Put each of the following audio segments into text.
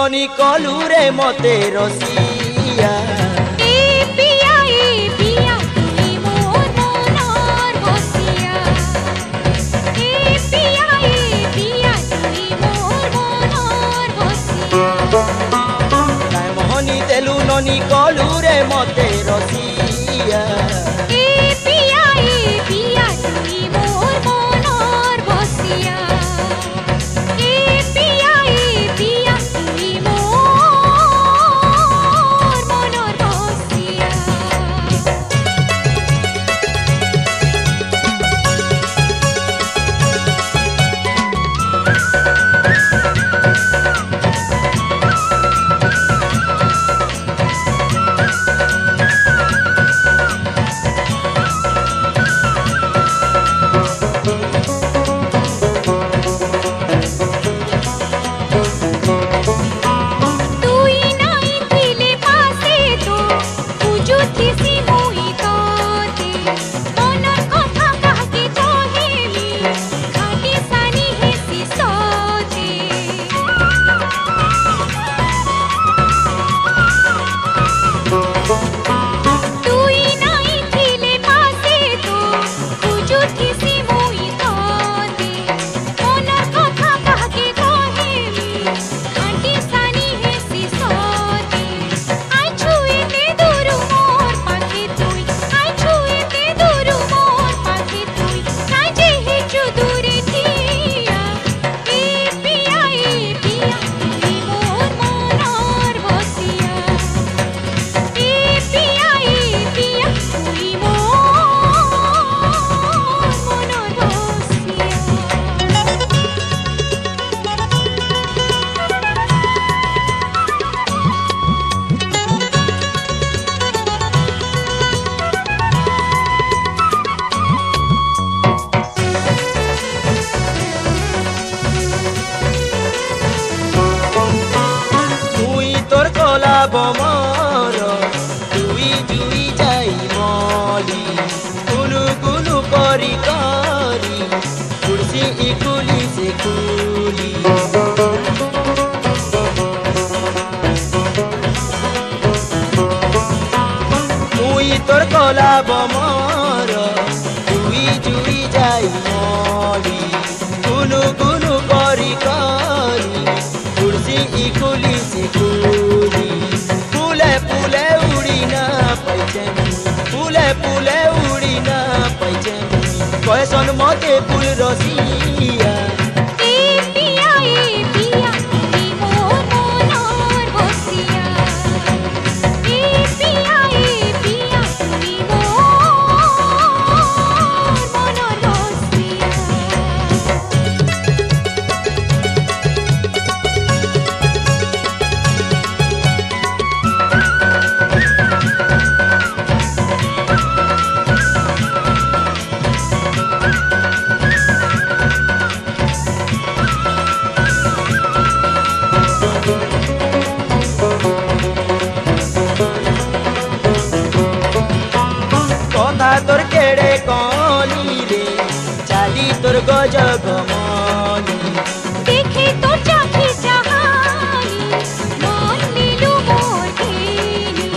ननी कलू रे मते रसिया मोहनी देलु ननी कलू रे मते रसिया बमर जुई जुई जाई मली गुलु गुलु करी करी कुर्सी इकुली से कुली मुई तोर कला बमर जुई जुई जाई मली गुलु गुलु करी करी कुर्सी इकुली से कुली फूले उड़ी ना पैचे कैसन मते फूल रसिया तोर केड़े कौनी रे चाली तोर गजगमनी देखे तो चाखी जहानी मन नीलू मोरनी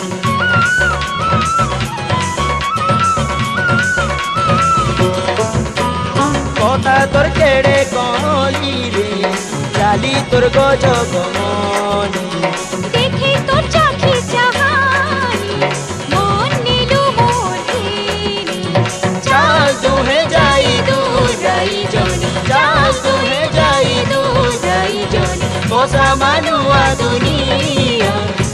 कथा तोर केड़े कौनी रे चाली तोर गजगमनी देखे तो चाखी जहानी मन नीलू तुहे जाई दूर जाई जोनी चाल तुहे जाई दूर जाई जोनी कोसा मानुआ दुनिया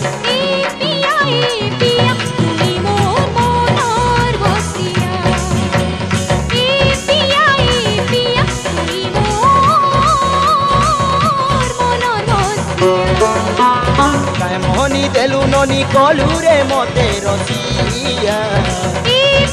ए पिया तुई मोर मोनर बसिया ए पिया तुई मोर मोनर बसिया काय मोहनी देलु ननी कलू रे मते रसिया